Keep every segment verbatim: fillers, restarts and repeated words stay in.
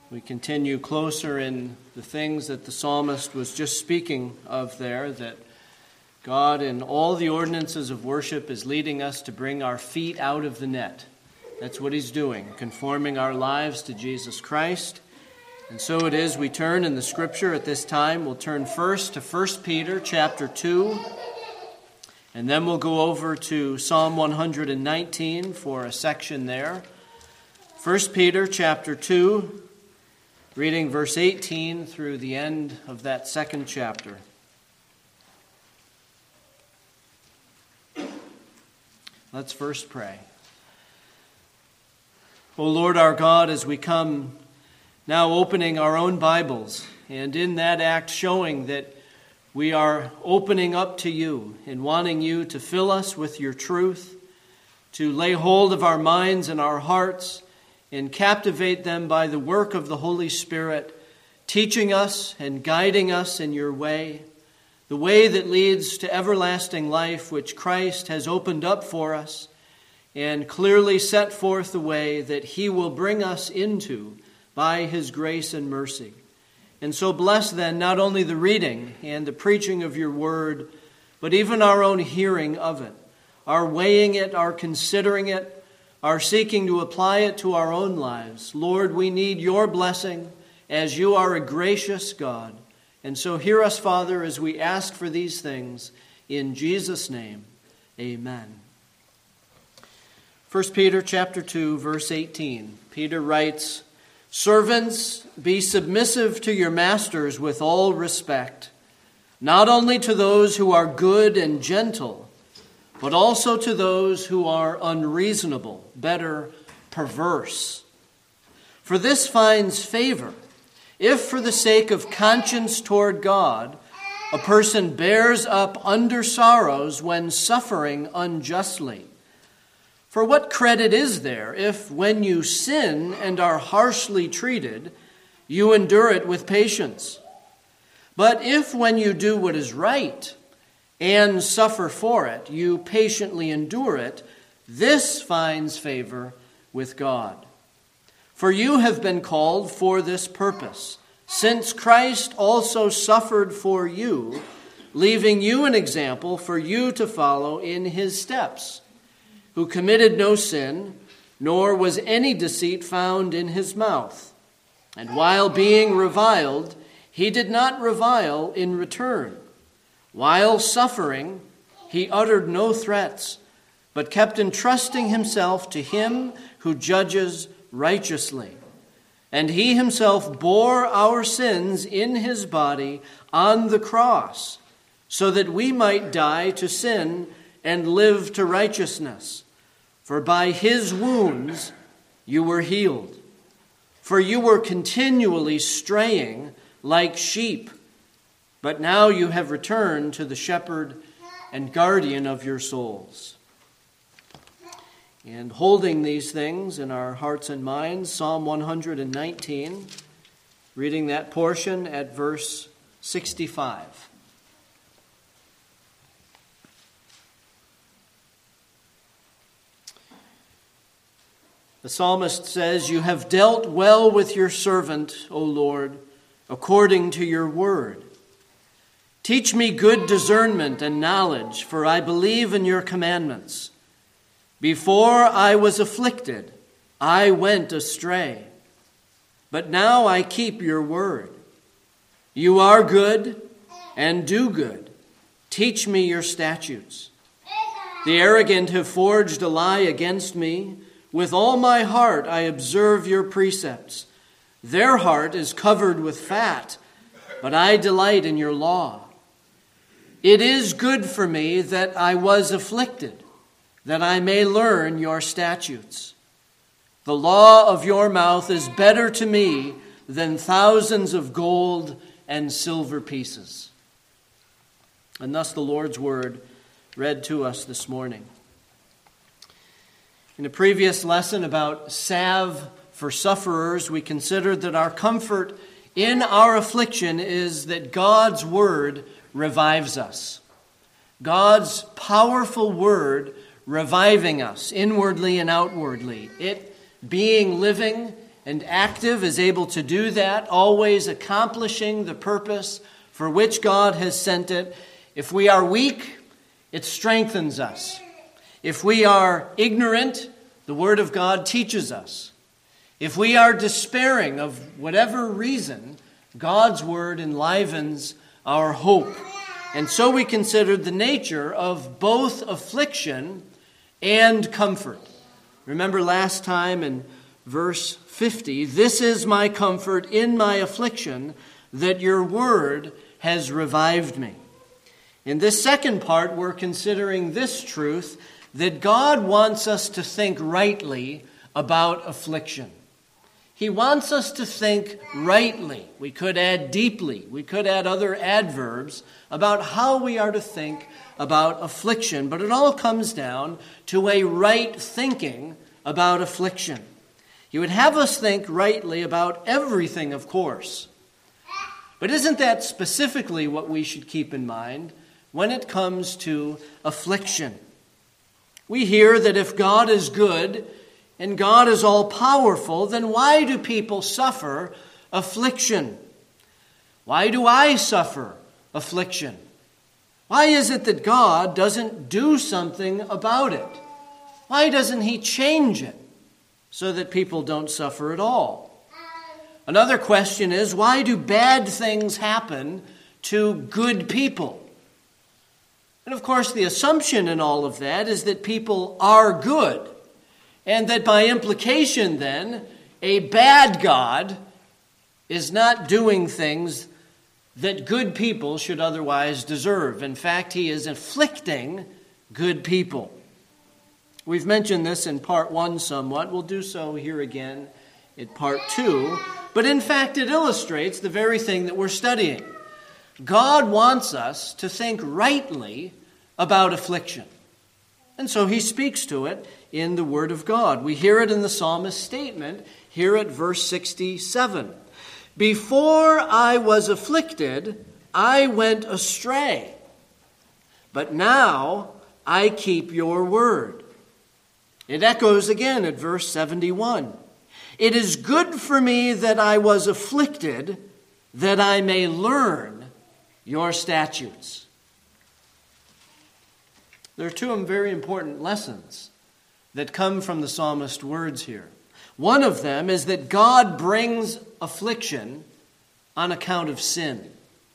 We continue closer in the things that the psalmist was just speaking of there, that God in all the ordinances of worship is leading us to bring our feet out of the net. That's what he's doing, conforming our lives to Jesus Christ. And so it is we turn in the scripture at this time. We'll turn first to First Peter chapter two, and then we'll go over to Psalm one hundred nineteen for a section there. First Peter chapter two, reading verse eighteen through the end of that second chapter. Let's first pray. O Lord our God, as we come now opening our own Bibles, and in that act showing that we are opening up to you and wanting you to fill us with your truth, to lay hold of our minds and our hearts and captivate them by the work of the Holy Spirit, teaching us and guiding us in your way, the way that leads to everlasting life, which Christ has opened up for us and clearly set forth the way that he will bring us into by his grace and mercy. And so bless then not only the reading and the preaching of your word, but even our own hearing of it, our weighing it, our considering it, our seeking to apply it to our own lives. Lord, we need your blessing as you are a gracious God. And so hear us, Father, as we ask for these things. In Jesus' name, amen. First Peter chapter two, verse eighteen. Peter writes, "Servants, be submissive to your masters with all respect, not only to those who are good and gentle, but also to those who are unreasonable, better, perverse. For this finds favor, if for the sake of conscience toward God, a person bears up under sorrows when suffering unjustly. For what credit is there if, when you sin and are harshly treated, you endure it with patience? But if, when you do what is right and suffer for it, you patiently endure it, this finds favor with God. For you have been called for this purpose, since Christ also suffered for you, leaving you an example for you to follow in his steps, who committed no sin, nor was any deceit found in his mouth. And while being reviled, he did not revile in return. While suffering, he uttered no threats, but kept entrusting himself to him who judges righteously. And he himself bore our sins in his body on the cross, so that we might die to sin and live to righteousness. For by his wounds you were healed. For you were continually straying like sheep, but now you have returned to the shepherd and guardian of your souls." And holding these things in our hearts and minds, Psalm one hundred nineteen, reading that portion at verse sixty-five. The psalmist says, "You have dealt well with your servant, O Lord, according to your word. Teach me good discernment and knowledge, for I believe in your commandments. Before I was afflicted, I went astray, but now I keep your word. You are good and do good. Teach me your statutes. The arrogant have forged a lie against me. With all my heart I observe your precepts. Their heart is covered with fat, but I delight in your law. It is good for me that I was afflicted, that I may learn your statutes. The law of your mouth is better to me than thousands of gold and silver pieces." And thus the Lord's word read to us this morning. In a previous lesson about salve for sufferers, we considered that our comfort in our affliction is that God's word revives us. God's powerful word reviving us inwardly and outwardly. It being living and active, is able to do that, always accomplishing the purpose for which God has sent it. If we are weak, it strengthens us. If we are ignorant, the Word of God teaches us. If we are despairing of whatever reason, God's Word enlivens our hope. And so we considered the nature of both affliction and comfort. Remember last time in verse fifty, "This is my comfort in my affliction, that your word has revived me." In this second part, we're considering this truth, that God wants us to think rightly about affliction. He wants us to think rightly. We could add deeply. We could add other adverbs about how we are to think about affliction. But it all comes down to a right thinking about affliction. He would have us think rightly about everything, of course. But isn't that specifically what we should keep in mind when it comes to affliction? We hear that if God is good and God is all-powerful, then why do people suffer affliction? Why do I suffer affliction? Why is it that God doesn't do something about it? Why doesn't He change it so that people don't suffer at all? Another question is, why do bad things happen to good people? And of course, the assumption in all of that is that people are good, and that by implication then, a bad God is not doing things that good people should otherwise deserve. In fact, He is afflicting good people. We've mentioned this in part one somewhat. We'll do so here again in part two. But in fact, it illustrates the very thing that we're studying. God wants us to think rightly about affliction. And so He speaks to it in the Word of God. We hear it in the psalmist's statement here at verse sixty-seven. "Before I was afflicted, I went astray, but now I keep your word." It echoes again at verse seventy-one. "It is good for me that I was afflicted, that I may learn your statutes." There are two very important lessons that come from the psalmist's words here. One of them is that God brings affliction on account of sin.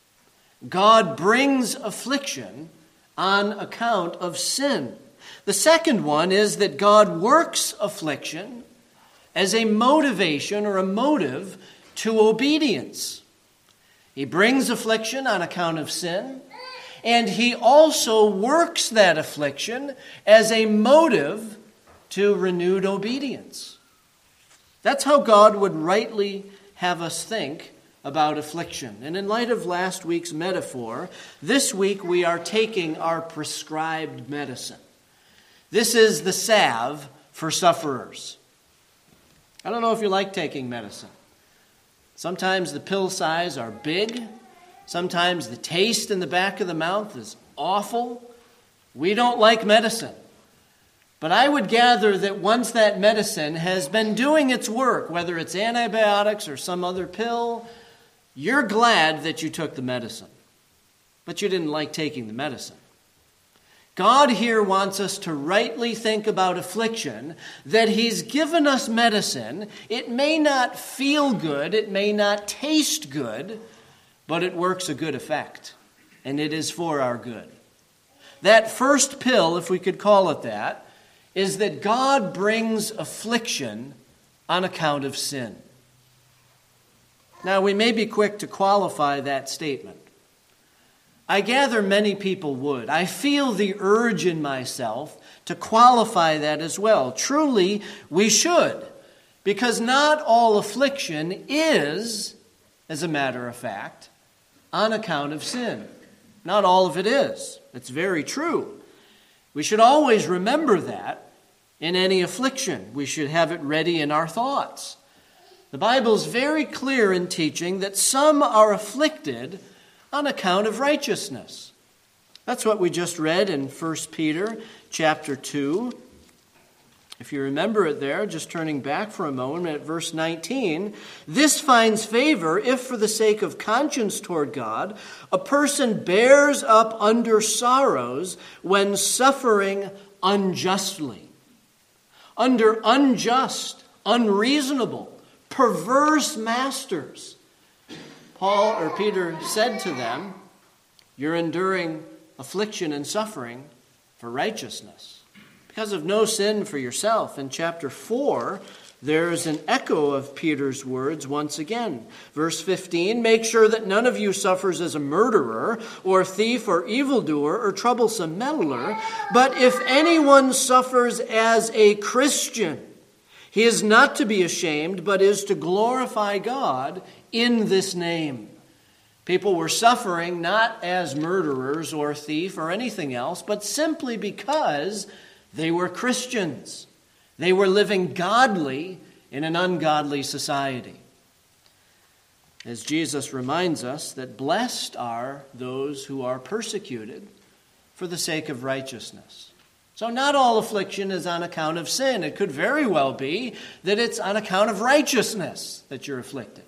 God brings affliction on account of sin. The second one is that God works affliction as a motivation or a motive to obedience. He brings affliction on account of sin, and He also works that affliction as a motive to renewed obedience. That's how God would rightly have us think about affliction. And in light of last week's metaphor, this week we are taking our prescribed medicine. This is the salve for sufferers. I don't know if you like taking medicine. Sometimes the pill size are big. Sometimes the taste in the back of the mouth is awful. We don't like medicine. But I would gather that once that medicine has been doing its work, whether it's antibiotics or some other pill, you're glad that you took the medicine. But you didn't like taking the medicine. God here wants us to rightly think about affliction, that He's given us medicine. It may not feel good, it may not taste good, but it works a good effect, and it is for our good. That first pill, if we could call it that, is that God brings affliction on account of sin. Now, we may be quick to qualify that statement. I gather many people would. I feel the urge in myself to qualify that as well. Truly, we should, because not all affliction is, as a matter of fact, on account of sin. Not all of it is. It's very true. We should always remember that in any affliction. We should have it ready in our thoughts. The Bible is very clear in teaching that some are afflicted on account of righteousness. That's what we just read in First Peter chapter two. If you remember it there, just turning back for a moment at verse nineteen, this finds favor if for the sake of conscience toward God, a person bears up under sorrows when suffering unjustly. Under unjust, unreasonable, perverse masters. Paul or Peter said to them, you're enduring affliction and suffering for righteousness. Because of no sin for yourself. In chapter four, there's an echo of Peter's words once again. Verse fifteen, make sure that none of you suffers as a murderer or thief or evildoer or troublesome meddler, but if anyone suffers as a Christian, he is not to be ashamed, but is to glorify God in this name. People were suffering not as murderers or thief or anything else, but simply because they were Christians. They were living godly in an ungodly society. As Jesus reminds us that blessed are those who are persecuted for the sake of righteousness. So not all affliction is on account of sin. It could very well be that it's on account of righteousness that you're afflicted.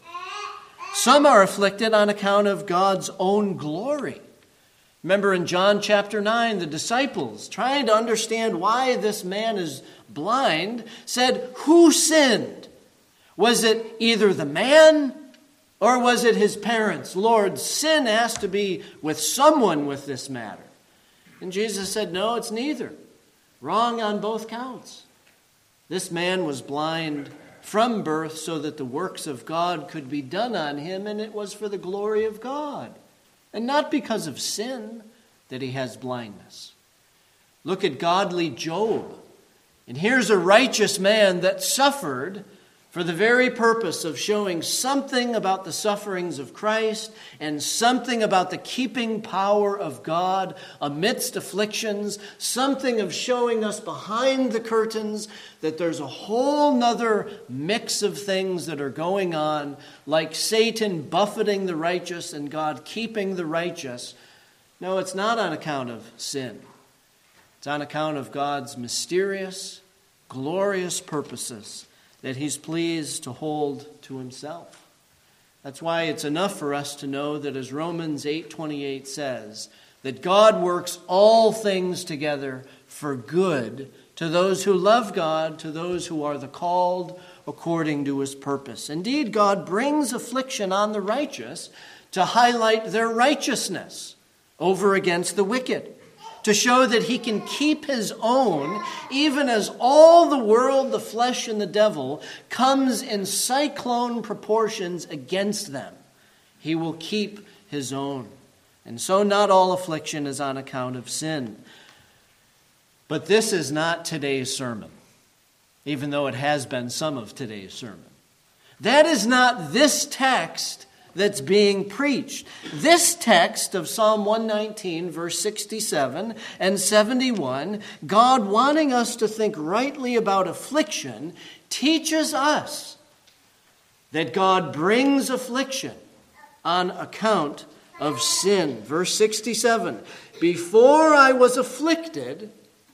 Some are afflicted on account of God's own glory. Remember in John chapter nine, the disciples, trying to understand why this man is blind, said, who sinned? Was it either the man or was it his parents? Lord, sin has to be with someone with this matter. And Jesus said, no, it's neither. Wrong on both counts. This man was blind from birth so that the works of God could be done on him, and it was for the glory of God. And not because of sin that he has blindness. Look at godly Job. And here's a righteous man that suffered for the very purpose of showing something about the sufferings of Christ and something about the keeping power of God amidst afflictions, something of showing us behind the curtains that there's a whole nother mix of things that are going on, like Satan buffeting the righteous and God keeping the righteous. No, it's not on account of sin. It's on account of God's mysterious, glorious purposes that he's pleased to hold to himself. That's why it's enough for us to know that, as Romans eight twenty-eight says, that God works all things together for good to those who love God, to those who are the called according to his purpose. Indeed, God brings affliction on the righteous to highlight their righteousness over against the wicked, to show that he can keep his own, even as all the world, the flesh, and the devil comes in cyclone proportions against them. He will keep his own. And so not all affliction is on account of sin. But this is not today's sermon, even though it has been some of today's sermon. That is not this text that's being preached. This text of Psalm one nineteen, verse sixty-seven and seventy-one, God wanting us to think rightly about affliction, teaches us that God brings affliction on account of sin. Verse sixty-seven, before I was afflicted,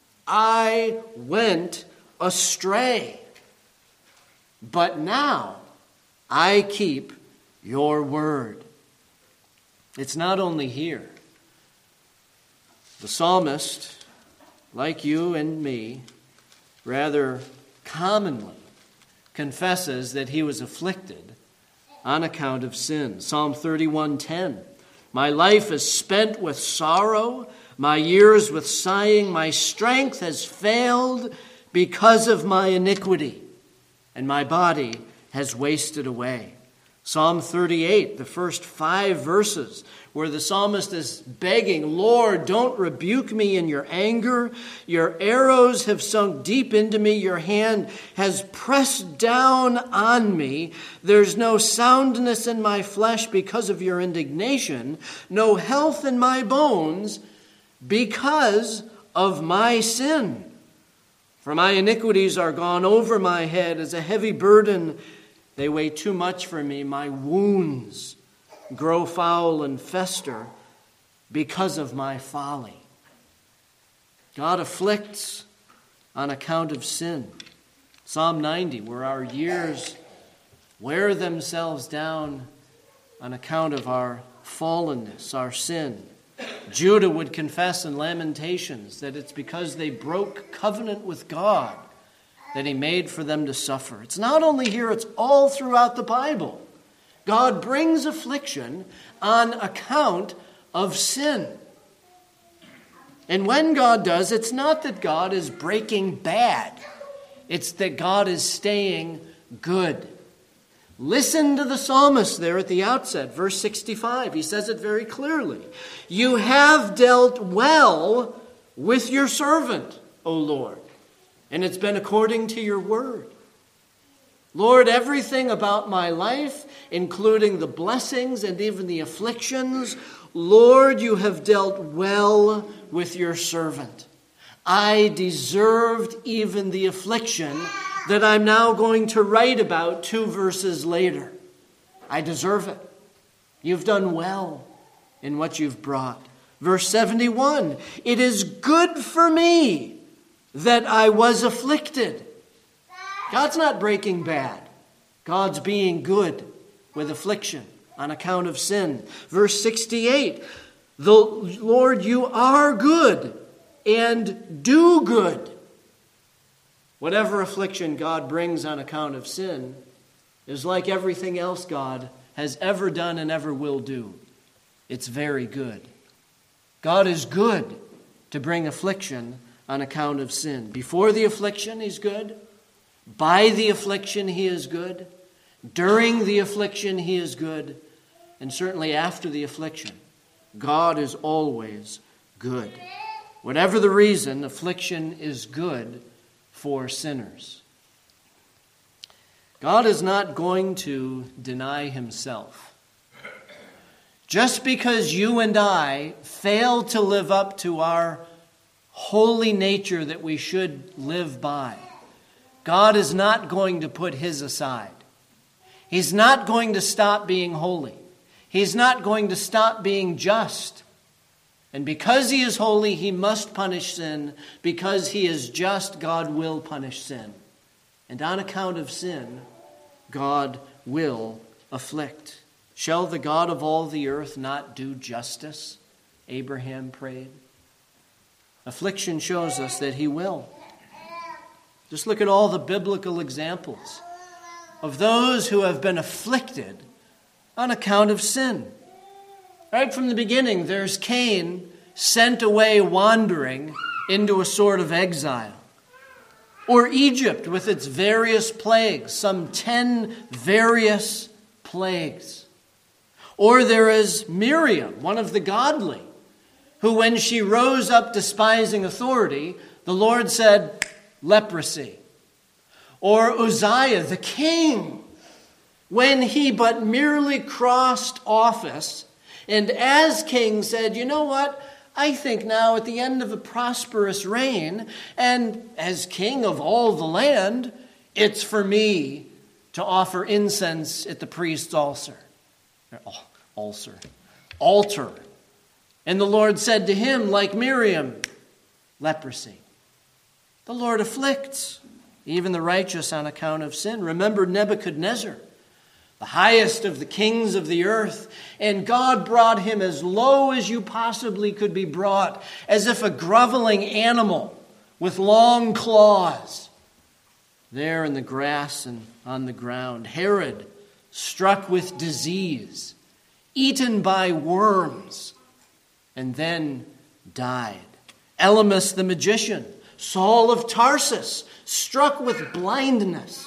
I went astray, but now I keep your word. It's not only here. The psalmist, like you and me, rather commonly confesses that he was afflicted on account of sin. Psalm thirty-one ten, my life is spent with sorrow, my years with sighing, my strength has failed because of my iniquity, and my body has wasted away. Psalm thirty-eight, the first five verses, where the psalmist is begging, Lord, don't rebuke me in your anger. Your arrows have sunk deep into me. Your hand has pressed down on me. There's no soundness in my flesh because of your indignation, no health in my bones because of my sin. For my iniquities are gone over my head as a heavy burden. They weigh too much for me. My wounds grow foul and fester because of my folly. God afflicts on account of sin. Psalm ninety, where our years wear themselves down on account of our fallenness, our sin. Judah would confess in Lamentations that it's because they broke covenant with God that he made for them to suffer. It's not only here, it's all throughout the Bible. God brings affliction on account of sin. And when God does, it's not that God is breaking bad. It's that God is staying good. Listen to the psalmist there at the outset, verse sixty-five. He says it very clearly. You have dealt well with your servant, O Lord, and it's been according to your word. Lord, everything about my life, including the blessings and even the afflictions, Lord, you have dealt well with your servant. I deserved even the affliction that I'm now going to write about two verses later. I deserve it. You've done well in what you've brought. Verse seventy-one, it is good for me that I was afflicted. God's not breaking bad. God's being good with affliction on account of sin. Verse sixty-eight, the Lord, you are good and do good. Whatever affliction God brings on account of sin is like everything else God has ever done and ever will do. It's very good. God is good to bring affliction on account of sin. Before the affliction, he's good. By the affliction, he is good. During the affliction, he is good. And certainly after the affliction, God is always good. Whatever the reason, affliction is good for sinners. God is not going to deny himself. Just because you and I fail to live up to our holy nature that we should live by, God is not going to put his aside. He's not going to stop being holy. He's not going to stop being just. And because he is holy, he must punish sin. Because he is just, God will punish sin. And on account of sin, God will afflict. Shall the God of all the earth not do justice? Abraham prayed. Affliction shows us that he will. Just look at all the biblical examples of those who have been afflicted on account of sin. Right from the beginning, there's Cain sent away wandering into a sort of exile. Or Egypt with its various plagues, some ten various plagues. Or there is Miriam, one of the godly, who when she rose up despising authority, the Lord said, leprosy. Or Uzziah, the king, when he but merely crossed office, and as king said, you know what? I think now at the end of a prosperous reign, and as king of all the land, it's for me to offer incense at the priest's altar. Altar. Altar. And the Lord said to him, like Miriam, leprosy. The Lord afflicts even the righteous on account of sin. Remember Nebuchadnezzar, the highest of the kings of the earth, and God brought him as low as you possibly could be brought, as if a groveling animal with long claws, there in the grass and on the ground. Herod, struck with disease, eaten by worms, and then died. Elymas the magician, Saul of Tarsus, struck with blindness.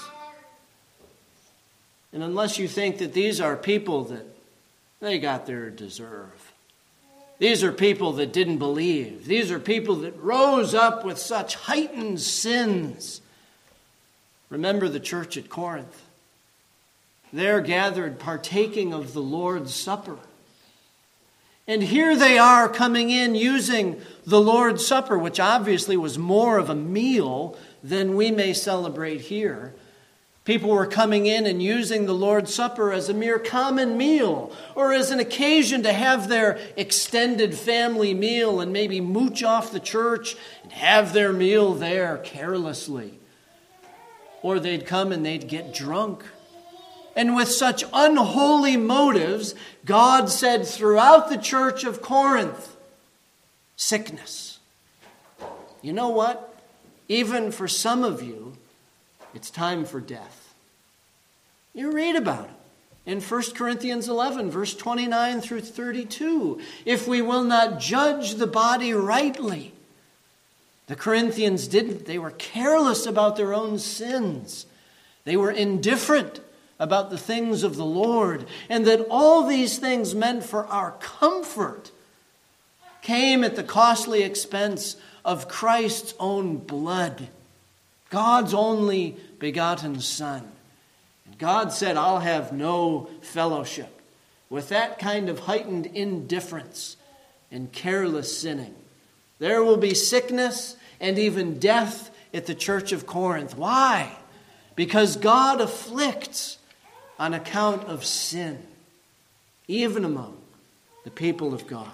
And unless you think that these are people that they got their deserve. These are people that didn't believe. These are people that rose up with such heightened sins. Remember the church at Corinth. They're gathered partaking of the Lord's Supper. And here they are coming in using the Lord's Supper, which obviously was more of a meal than we may celebrate here. People were coming in and using the Lord's Supper as a mere common meal or as an occasion to have their extended family meal and maybe mooch off the church and have their meal there carelessly. Or they'd come and they'd get drunk. And with such unholy motives, God said throughout the church of Corinth, sickness. You know what? Even for some of you, it's time for death. You read about it in First Corinthians eleven, verse twenty-nine through thirty-two. If we will not judge the body rightly. The Corinthians didn't. They were careless about their own sins. They were indifferent about the things of the Lord. And that all these things meant for our comfort came at the costly expense of Christ's own blood. God's only begotten Son. And God said, I'll have no fellowship with that kind of heightened indifference and careless sinning. There will be sickness and even death at the church of Corinth. Why? Because God afflicts on account of sin, even among the people of God.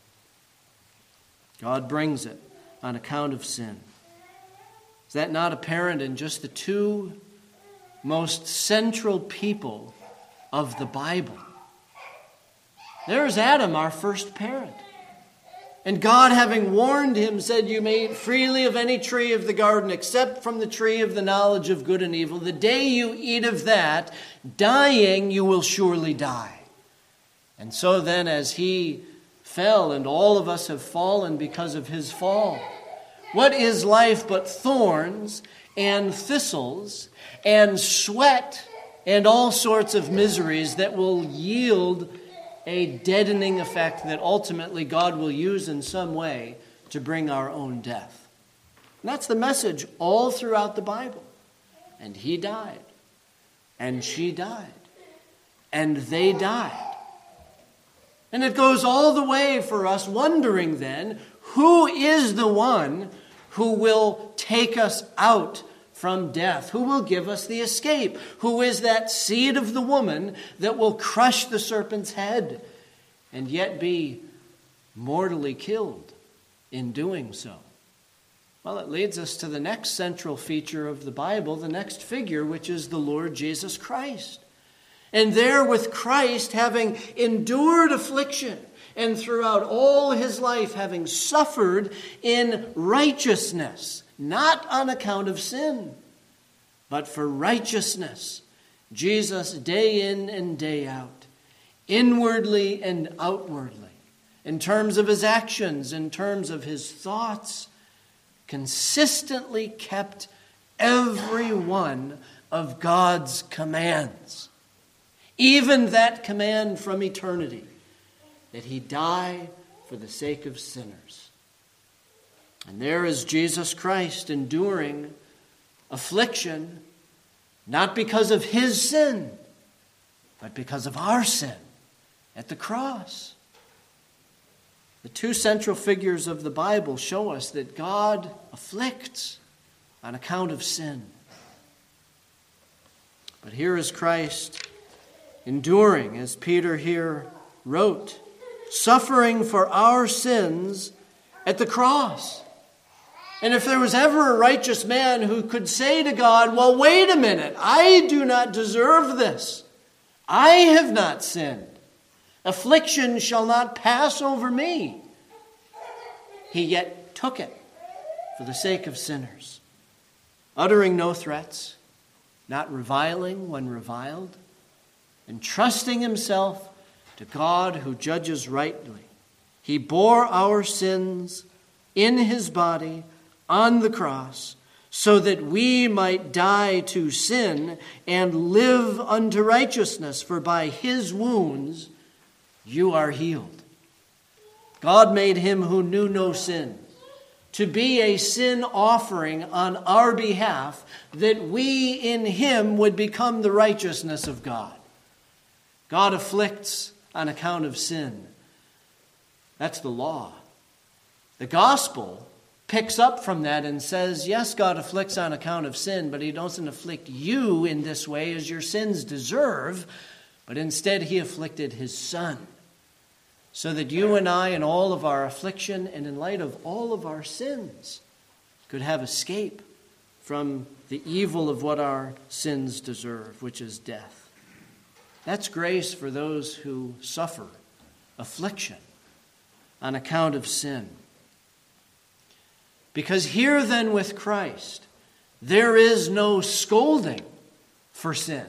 God brings it on account of sin. Is that not apparent in just the two most central people of the Bible? There's Adam, our first parent. And God, having warned him, said, you may eat freely of any tree of the garden except from the tree of the knowledge of good and evil. The day you eat of that, dying, you will surely die. And so then, as he fell, and all of us have fallen because of his fall, what is life but thorns and thistles and sweat and all sorts of miseries that will yield a deadening effect that ultimately God will use in some way to bring our own death? And that's the message all throughout the Bible. And he died. And she died. And they died. And it goes all the way for us wondering then, who is the one who will take us out from death? Who will give us the escape? Who is that seed of the woman that will crush the serpent's head and yet be mortally killed in doing so? Well, it leads us to the next central feature of the Bible, the next figure, which is the Lord Jesus Christ. And there with Christ, having endured affliction, and throughout all his life having suffered in righteousness, not on account of sin, but for righteousness, Jesus day in and day out, inwardly and outwardly, in terms of his actions, in terms of his thoughts, consistently kept every one of God's commands. Even that command from eternity, that he die for the sake of sinners. And there is Jesus Christ enduring affliction, not because of his sin, but because of our sin at the cross. The two central figures of the Bible show us that God afflicts on account of sin. But here is Christ enduring, as Peter here wrote, suffering for our sins at the cross. And if there was ever a righteous man who could say to God, well, wait a minute, I do not deserve this. I have not sinned. Affliction shall not pass over me. He yet took it for the sake of sinners, uttering no threats, not reviling when reviled, and trusting himself to God who judges rightly. He bore our sins in his body on the cross, so that we might die to sin and live unto righteousness, for by his wounds you are healed. God made him who knew no sin to be a sin offering on our behalf, that we in him would become the righteousness of God. God afflicts on account of sin. That's the law. The gospel picks up from that and says, yes, God afflicts on account of sin, but he doesn't afflict you in this way as your sins deserve, but instead he afflicted his Son, so that you and I, in all of our affliction and in light of all of our sins, could have escape from the evil of what our sins deserve, which is death. That's grace for those who suffer affliction on account of sin. Because here then with Christ, there is no scolding for sin.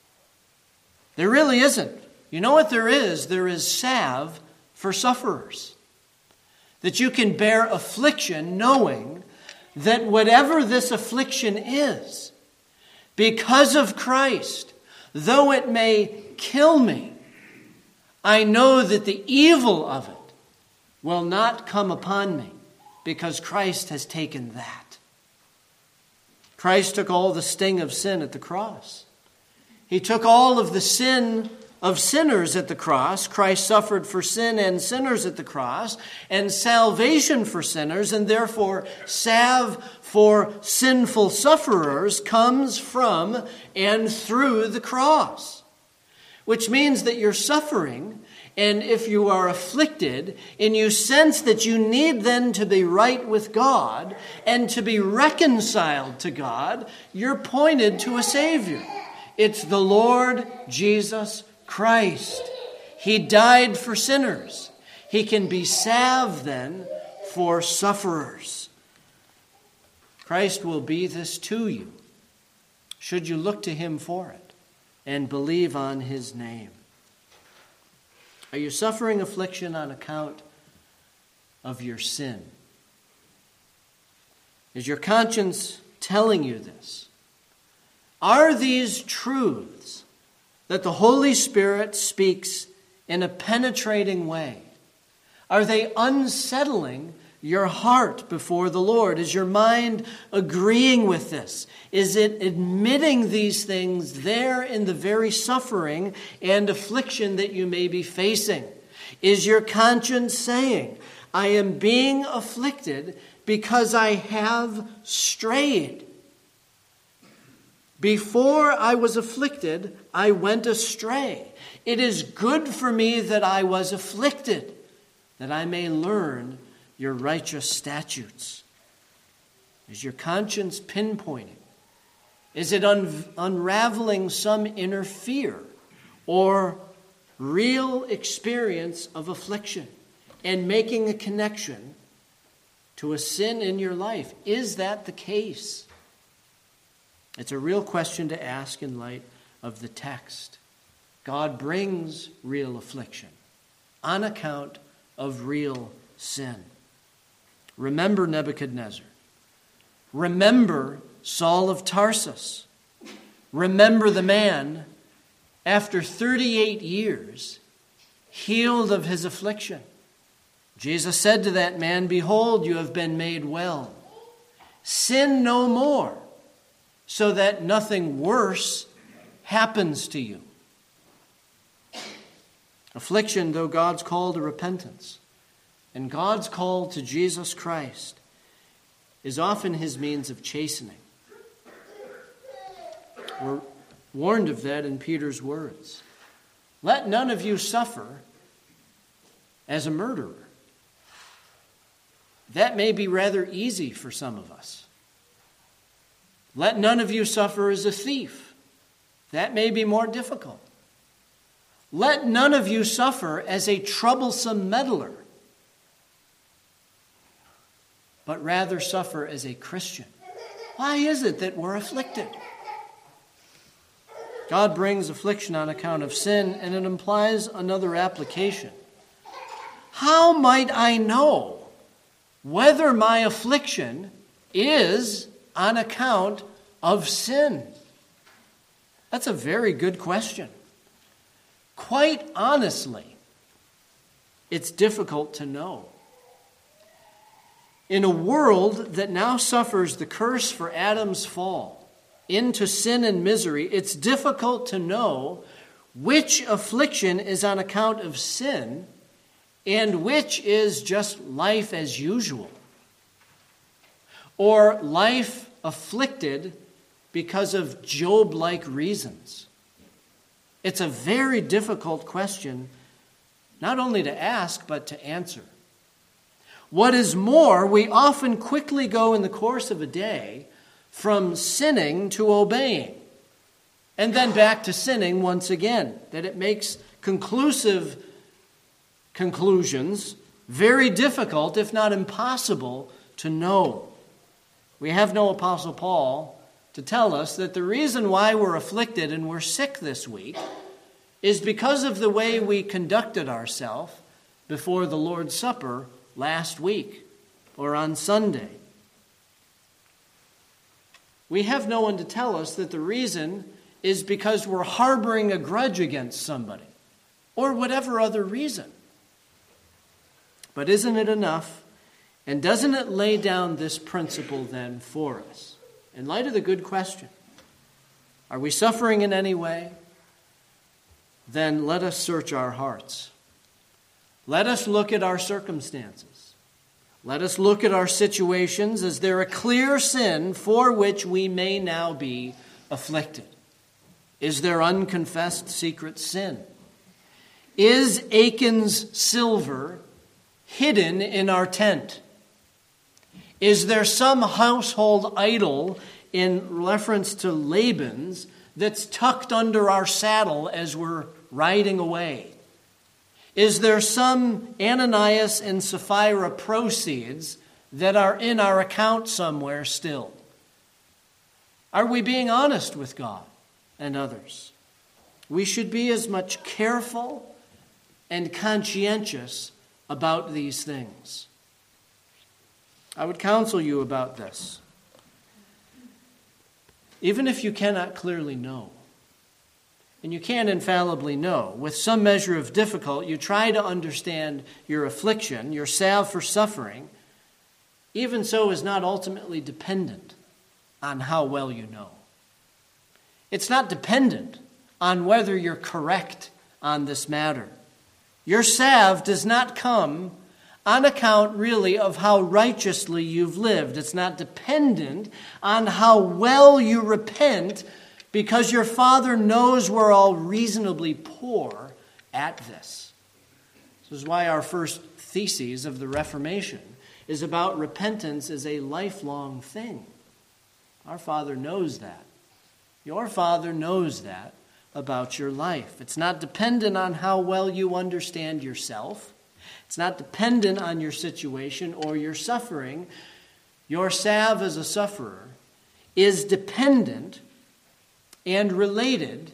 There really isn't. You know what there is? There is salve for sufferers. That you can bear affliction knowing that whatever this affliction is, because of Christ, though it may kill me, I know that the evil of it will not come upon me, because Christ has taken that. Christ took all the sting of sin at the cross. He took all of the sin of sinners at the cross. Christ suffered for sin and sinners at the cross, and salvation for sinners, and therefore salve for sinful sufferers comes from and through the cross. Which means that you're suffering, and if you are afflicted, and you sense that you need then to be right with God and to be reconciled to God, you're pointed to a Savior. It's the Lord Jesus Christ. He died for sinners. He can be salve then for sufferers. Christ will be this to you, should you look to him for it and believe on his name. Are you suffering affliction on account of your sin? Is your conscience telling you this? Are these truths that the Holy Spirit speaks in a penetrating way, are they unsettling your heart before the Lord? Is your mind agreeing with this? Is it admitting these things there in the very suffering and affliction that you may be facing? Is your conscience saying, I am being afflicted because I have strayed? Before I was afflicted, I went astray. It is good for me that I was afflicted, that I may learn your righteous statutes. Is your conscience pinpointing? Is it un- unraveling some inner fear or real experience of affliction and making a connection to a sin in your life? Is that the case? It's a real question to ask in light of the text. God brings real affliction on account of real sin. Remember Nebuchadnezzar. Remember Saul of Tarsus. Remember the man, after thirty-eight years, healed of his affliction. Jesus said to that man, behold, you have been made well. Sin no more, so that nothing worse happens to you. Affliction, though God's call to repentance, and God's call to Jesus Christ, is often his means of chastening. We're warned of that in Peter's words. Let none of you suffer as a murderer. That may be rather easy for some of us. Let none of you suffer as a thief. That may be more difficult. Let none of you suffer as a troublesome meddler, but rather suffer as a Christian. Why is it that we're afflicted? God brings affliction on account of sin, and it implies another application. How might I know whether my affliction is on account of sin? That's a very good question. Quite honestly, it's difficult to know. In a world that now suffers the curse for Adam's fall into sin and misery, it's difficult to know which affliction is on account of sin and which is just life as usual. or life afflicted because of Job-like reasons? It's a very difficult question, not only to ask, but to answer. What is more, we often quickly go in the course of a day from sinning to obeying, and then back to sinning once again, that it makes conclusive conclusions very difficult, if not impossible, to know. We have no Apostle Paul to tell us that the reason why we're afflicted and we're sick this week is because of the way we conducted ourselves before the Lord's Supper last week or on Sunday. We have no one to tell us that the reason is because we're harboring a grudge against somebody or whatever other reason. But isn't it enough? And doesn't it lay down this principle then for us? In light of the good question, are we suffering in any way? Then let us search our hearts. Let us look at our circumstances. Let us look at our situations. Is there a clear sin for which we may now be afflicted? Is there unconfessed secret sin? Is Achan's silver hidden in our tent? Is there some household idol in reference to Laban's that's tucked under our saddle as we're riding away? Is there some Ananias and Sapphira proceeds that are in our account somewhere still? Are we being honest with God and others? We should be as much careful and conscientious about these things. I would counsel you about this. Even if you cannot clearly know, and you can't infallibly know, with some measure of difficulty, you try to understand your affliction, your salve for suffering, even so is not ultimately dependent on how well you know. It's not dependent on whether you're correct on this matter. Your salve does not come on account really of how righteously you've lived. It's not dependent on how well you repent, because your Father knows we're all reasonably poor at this. This is why our first thesis of the Reformation is about repentance as a lifelong thing. Our Father knows that. Your Father knows that about your life. It's not dependent on how well you understand yourself. It's not dependent on your situation or your suffering. Your salve as a sufferer is dependent and related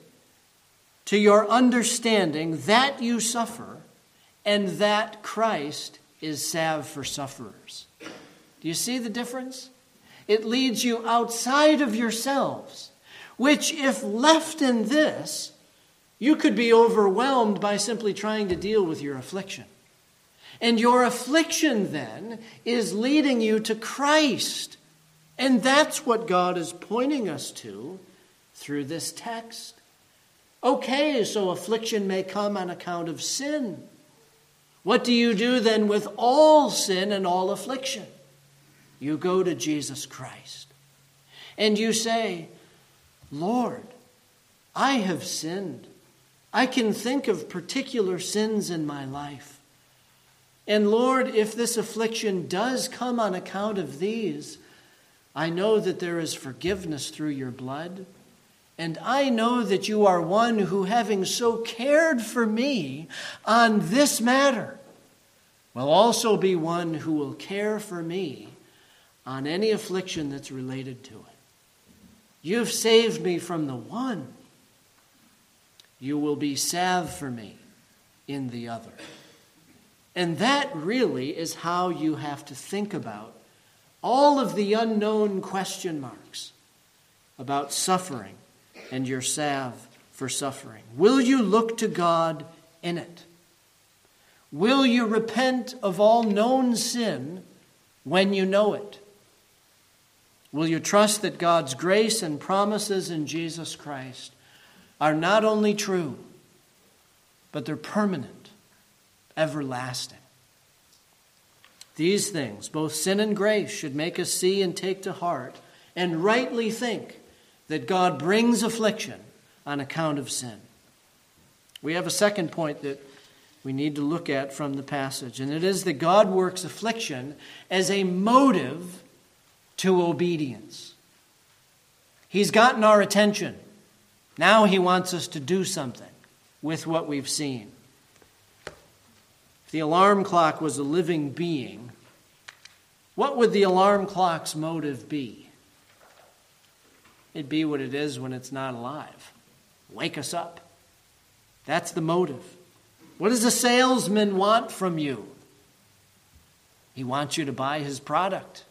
to your understanding that you suffer and that Christ is salve for sufferers. Do you see the difference? It leads you outside of yourselves, which if left in this, you could be overwhelmed by simply trying to deal with your affliction. And your affliction then is leading you to Christ. And that's what God is pointing us to through this text. Okay, so affliction may come on account of sin. What do you do then with all sin and all affliction? You go to Jesus Christ. And you say, Lord, I have sinned. I can think of particular sins in my life. And Lord, if this affliction does come on account of these, I know that there is forgiveness through your blood. And I know that you are one who, having so cared for me on this matter, will also be one who will care for me on any affliction that's related to it. You've saved me from the one. You will be salve for me in the other. And that really is how you have to think about all of the unknown question marks about suffering and your salve for suffering. Will you look to God in it? Will you repent of all known sin when you know it? Will you trust that God's grace and promises in Jesus Christ are not only true, but they're permanent, everlasting? These things, both sin and grace, should make us see and take to heart and rightly think that God brings affliction on account of sin. We have a second point that we need to look at from the passage, and it is that God works affliction as a motive to obedience. He's gotten our attention. Now he wants us to do something with what we've seen. If the alarm clock was a living being, what would the alarm clock's motive be? It'd be what it is when it's not alive. Wake us up. That's the motive. What does a salesman want from you? He wants you to buy his product.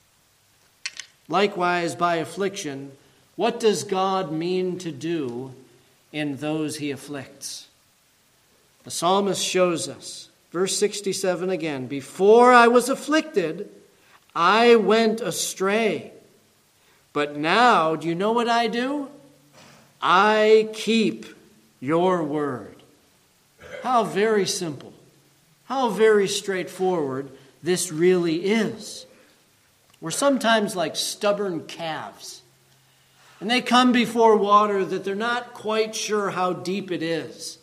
Likewise, by affliction, what does God mean to do in those he afflicts? The psalmist shows us, verse sixty-seven again, before I was afflicted, I went astray. But now, do you know what I do? I keep your word. How very simple, how very straightforward this really is. We're sometimes like stubborn calves, and they come before water that they're not quite sure how deep it is.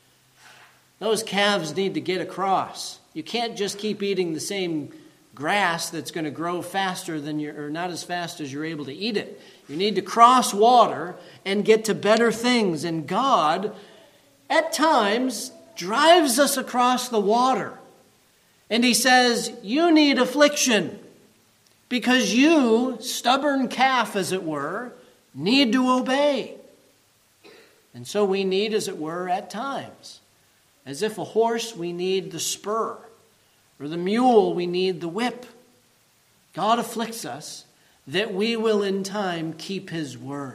Those calves need to get across. You can't just keep eating the same grass that's going to grow faster than you, or not as fast as you're able to eat it. You need to cross water and get to better things. And God, at times, drives us across the water. And he says, you need affliction because you, stubborn calf as it were, need to obey. And so we need, as it were, at times. As if a horse, we need the spur. Or the mule, we need the whip. God afflicts us that we will in time keep his word.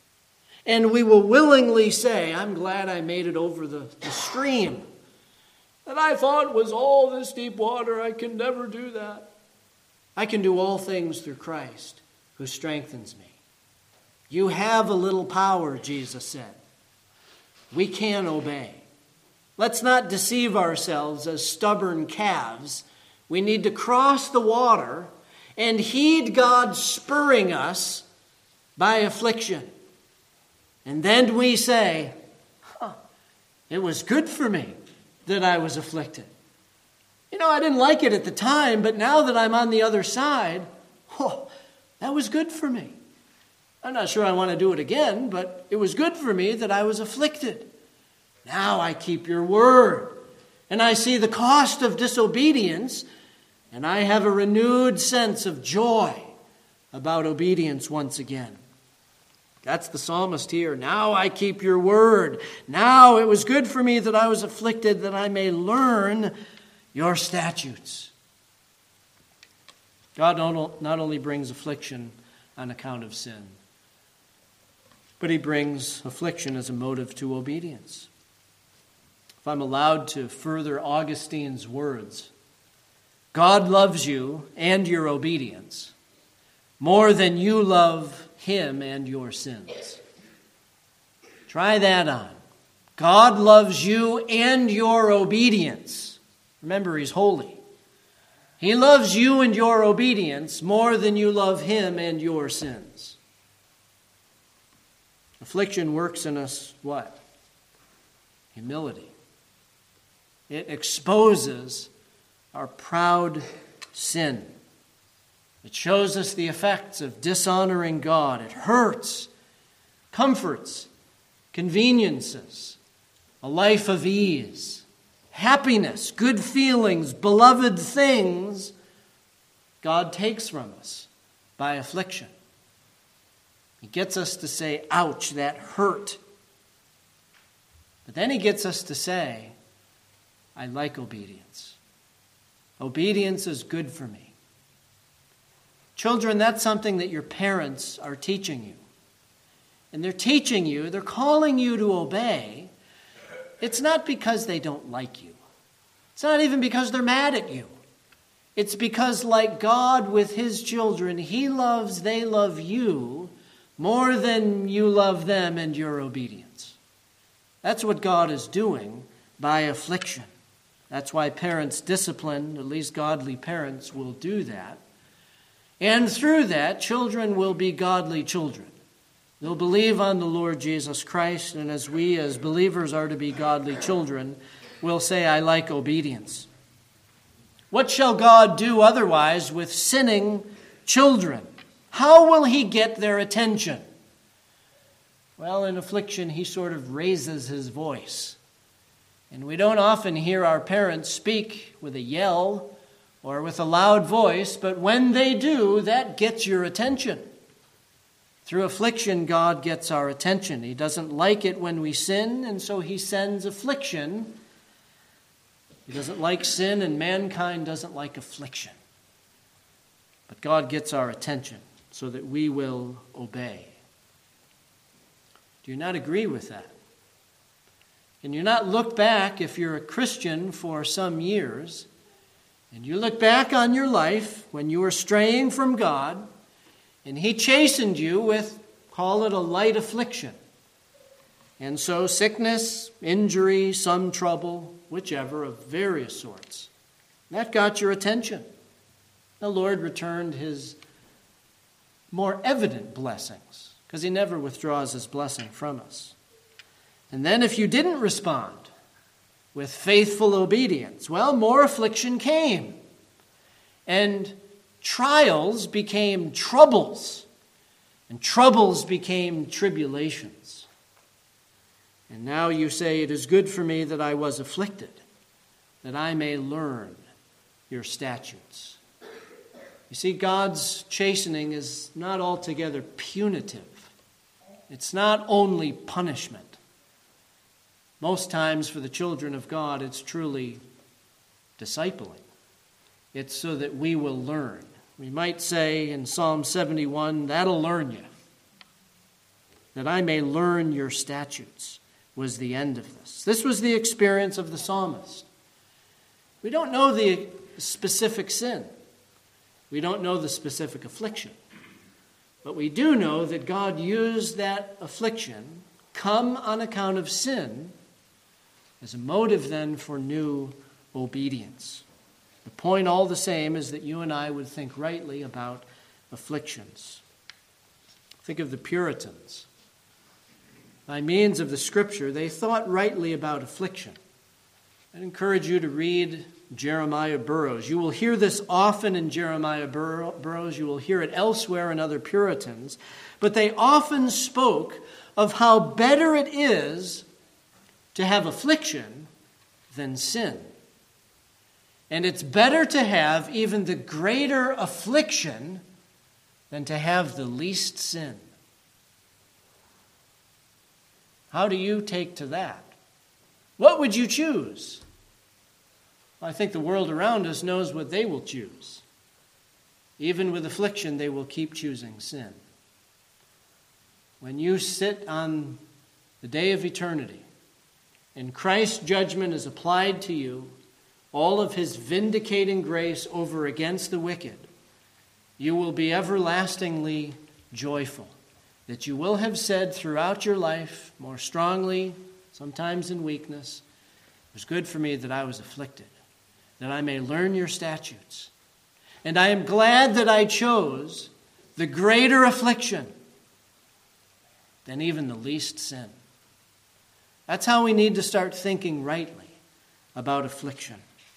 And we will willingly say, I'm glad I made it over the, the stream that I thought was all this deep water. I can never do that. I can do all things through Christ who strengthens me. You have a little power, Jesus said. We can obey. Let's not deceive ourselves as stubborn calves. We need to cross the water and heed God spurring us by affliction. And then we say, huh, it was good for me that I was afflicted. You know, I didn't like it at the time, but now that I'm on the other side, oh, that was good for me. I'm not sure I want to do it again, but it was good for me that I was afflicted. Now I keep your word, and I see the cost of disobedience, and I have a renewed sense of joy about obedience once again. That's the psalmist here. Now I keep your word. Now it was good for me that I was afflicted, that I may learn your statutes. God not only brings affliction on account of sin, but he brings affliction as a motive to obedience. If I'm allowed to further Augustine's words, God loves you and your obedience more than you love him and your sins. Try that on. God loves you and your obedience. Remember, he's holy. He loves you and your obedience more than you love him and your sins. Affliction works in us what? Humility. It exposes our proud sin. It shows us the effects of dishonoring God. It hurts, comforts, conveniences, a life of ease, happiness, good feelings, beloved things. God takes from us by affliction. He gets us to say, ouch, that hurt. But then he gets us to say, I like obedience. Obedience is good for me. Children, that's something that your parents are teaching you. And they're teaching you, they're calling you to obey. It's not because they don't like you. It's not even because they're mad at you. It's because, like God with his children, he loves, they love you more than you love them and your obedience. That's what God is doing by affliction. That's why parents discipline, at least godly parents will do that. And through that, children will be godly children. They'll believe on the Lord Jesus Christ, and as we as believers are to be godly children, we'll say, I like obedience. What shall God do otherwise with sinning children? How will he get their attention? Well, in affliction, he sort of raises his voice. And we don't often hear our parents speak with a yell or with a loud voice, but when they do, that gets your attention. Through affliction, God gets our attention. He doesn't like it when we sin, and so he sends affliction. He doesn't like sin, and mankind doesn't like affliction. But God gets our attention so that we will obey. Do you not agree with that? Can you not look back, if you're a Christian for some years, and you look back on your life when you were straying from God, and he chastened you with, call it a light affliction. And so sickness, injury, some trouble, whichever, of various sorts. That got your attention. The Lord returned his more evident blessings, because he never withdraws his blessing from us. And then if you didn't respond with faithful obedience, well, more affliction came. And trials became troubles, and troubles became tribulations. And now you say, it is good for me that I was afflicted, that I may learn your statutes. You see, God's chastening is not altogether punitive. It's not only punishment. Most times for the children of God, it's truly discipling. It's so that we will learn. We might say in Psalm seventy-one, that'll learn you. That I may learn your statutes was the end of this. This was the experience of the psalmist. We don't know the specific sin. We don't know the specific affliction. But we do know that God used that affliction, come on account of sin, as a motive then for new obedience. The point all the same is that you and I would think rightly about afflictions. Think of the Puritans. By means of the Scripture, they thought rightly about affliction. I'd encourage you to read Jeremiah Burroughs. You will hear this often in Jeremiah Burroughs. You will hear it elsewhere in other Puritans. But they often spoke of how better it is to have affliction than sin. And it's better to have even the greater affliction than to have the least sin. How do you take to that? What would you choose? Well, I think the world around us knows what they will choose. Even with affliction, they will keep choosing sin. When you sit on the day of eternity, and Christ's judgment is applied to you, all of his vindicating grace over against the wicked, you will be everlastingly joyful that you will have said throughout your life, more strongly, sometimes in weakness, it was good for me that I was afflicted, that I may learn your statutes. And I am glad that I chose the greater affliction than even the least sin. That's how we need to start thinking rightly about affliction.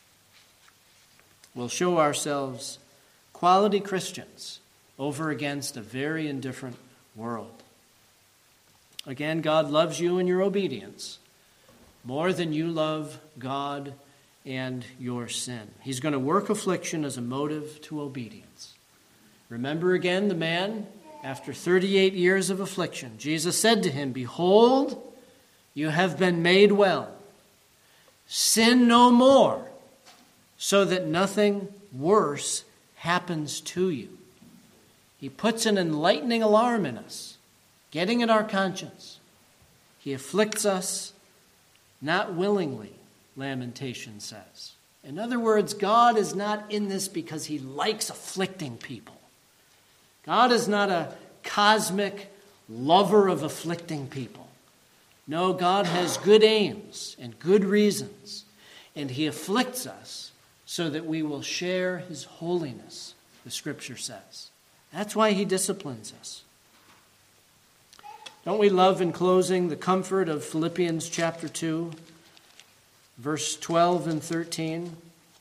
We'll show ourselves quality Christians over against a very indifferent world. Again, God loves you and your obedience more than you love God and your sin. He's going to work affliction as a motive to obedience. Remember again the man, after thirty-eight years of affliction, Jesus said to him, behold, you have been made well. Sin no more, so that nothing worse happens to you. He puts an enlightening alarm in us, getting at our conscience. He afflicts us not willingly, Lamentation says. In other words, God is not in this because he likes afflicting people. God is not a cosmic lover of afflicting people. No, God has good aims and good reasons. and he afflicts us so that we will share his holiness, the Scripture says. That's why he disciplines us. Don't we love, in closing, the comfort of Philippians chapter two, verse twelve and thirteen?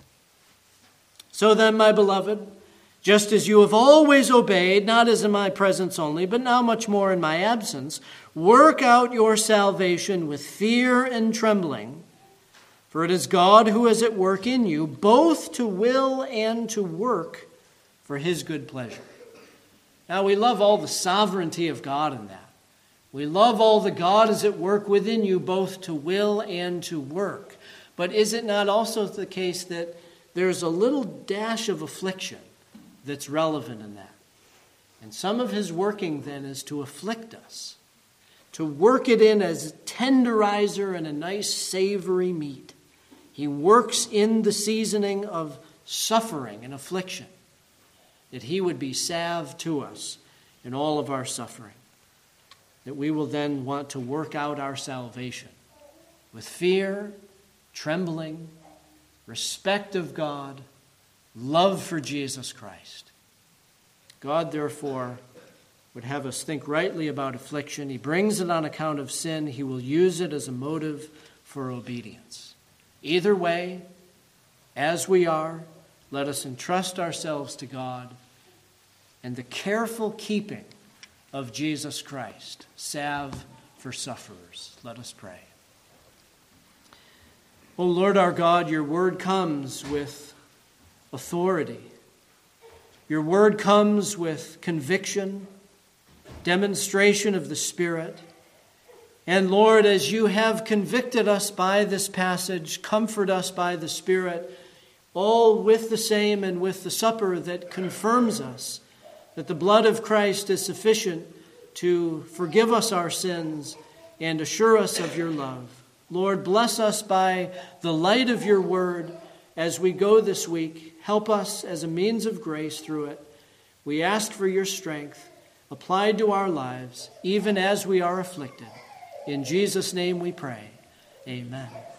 So then, my beloved, just as you have always obeyed, not as in my presence only, but now much more in my absence, work out your salvation with fear and trembling, for it is God who is at work in you, both to will and to work for his good pleasure. Now, we love all the sovereignty of God in that. We love all the God is at work within you, both to will and to work. But is it not also the case that there's a little dash of affliction that's relevant in that? And some of his working then is to afflict us, to work it in as a tenderizer and a nice savory meat. He works in the seasoning of suffering and affliction, that he would be salve to us in all of our suffering, that we will then want to work out our salvation with fear, trembling, respect of God, love for Jesus Christ. God, therefore, would have us think rightly about affliction. He brings it on account of sin. He will use it as a motive for obedience. Either way, as we are, let us entrust ourselves to God and the careful keeping of Jesus Christ, salve for sufferers. Let us pray. O Lord our God, your word comes with authority. Your word comes with conviction, demonstration of the Spirit. And Lord, as you have convicted us by this passage, comfort us by the Spirit, all with the same and with the supper that confirms us that the blood of Christ is sufficient to forgive us our sins and assure us of your love. Lord, bless us by the light of your word as we go this week. Help us as a means of grace through it. We ask for your strength applied to our lives, even as we are afflicted. In Jesus' name we pray. Amen.